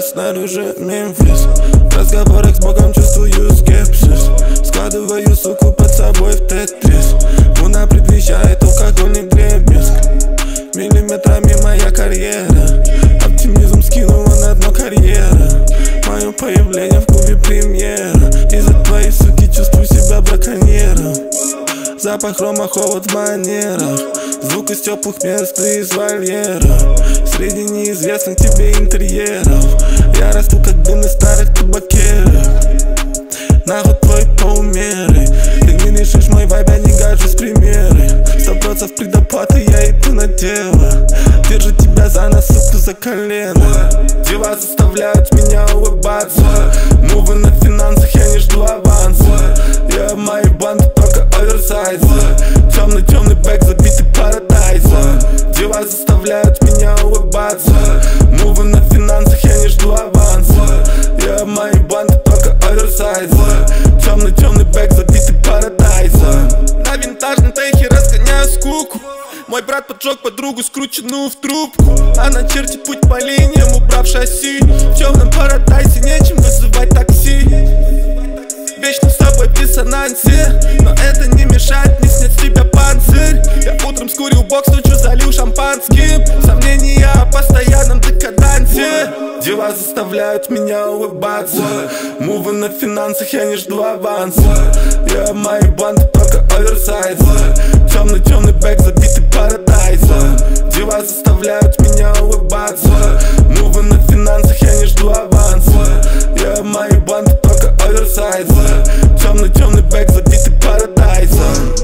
снаружи Мемфис. В разговорах с Богом чувствую скепсис. Складываю суку под собой в тетрис. Луна предвещает алкогольный дребезг. Миллиметрами моя карьера. Оптимизм скинула на дно карьера. Мое появление в клубе премьера. Из-за твоей суки чувствую себя браконьером. Запах рома, холод в манерах. Звук из теплых мест и из вольера. Среди неизвестных тебе интерьеров. Я расту как дым из старых табакерок. Нахуй твой полумеры. Ты не решишь мой вайб, я не гажусь примеры. 100% предоплаты, я иду на дело. Держу тебя за нос, суку, за колено. Дела заставляют меня улыбаться. Мувы на финансах, я не жду аванса. Я мои банды только оверсайз. Темный бэк, забитый парадайзом. Дела заставляют меня улыбаться. Мувы на финансах, я не жду аванса. Я мои банды только оверсайз. Темный бэк, забитый парадайзом. На винтажном тейхе разгоняю скуку. Мой брат поджег подругу, скрученную в трубку. Она чертит путь по линиям, убрав шасси. В темном парадайзе нечем вызывать такси. Вечно с тобой в диссонансе, но это не мешает мне снять с тебя панцирь. Я утром скурил бокс, ночью залил шампанским. Сомнения о постоянном декадансе. Дела заставляют меня улыбаться. Мувы на финансах, я не жду аванса. Я мои банды только оверсайз. Темный бэк, забитый парадайзом. Дела заставляют меня улыбаться. Мувы на финансах, я не жду аванса. Я мои банды только оверсайз. Темный бэк, забитый парадайзом.